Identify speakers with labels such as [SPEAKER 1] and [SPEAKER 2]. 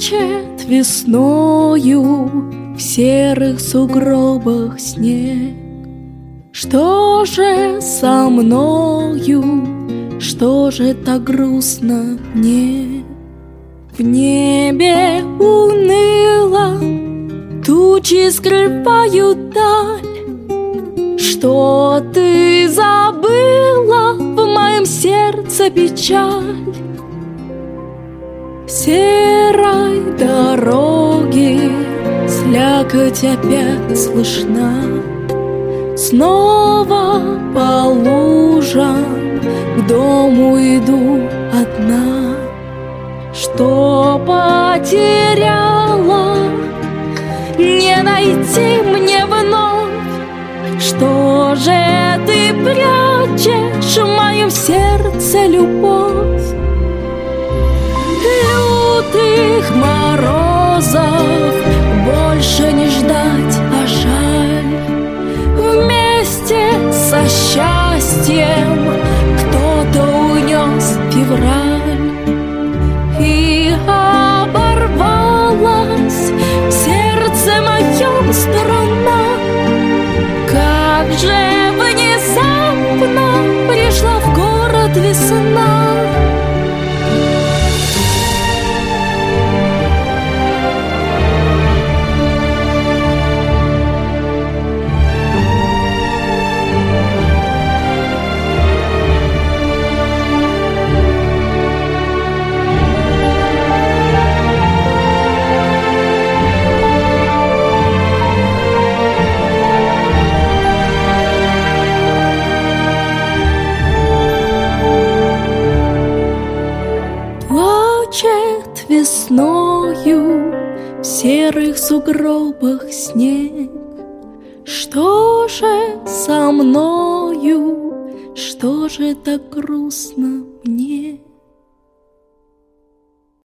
[SPEAKER 1] Плачет весною в серых сугробах снег. Что же со мною, что же так грустно мне? В небе уныло тучи скрывают даль. Что ты забыла в моем сердце печаль? В серой дороге слякоть опять слышна. Снова по лужам к дому иду одна. Что потеряла, не найти мне вновь. Что же ты прячешь в моем сердце, любовь? Лютых морозов больше не ждать, а жаль. Вместе со счастьем кто-то унес февраль. И оборвалась в сердце моем струна. Как же внезапно пришла в город весна. Плачет весною в серых сугробах снег. Что же со мною, что же так грустно мне?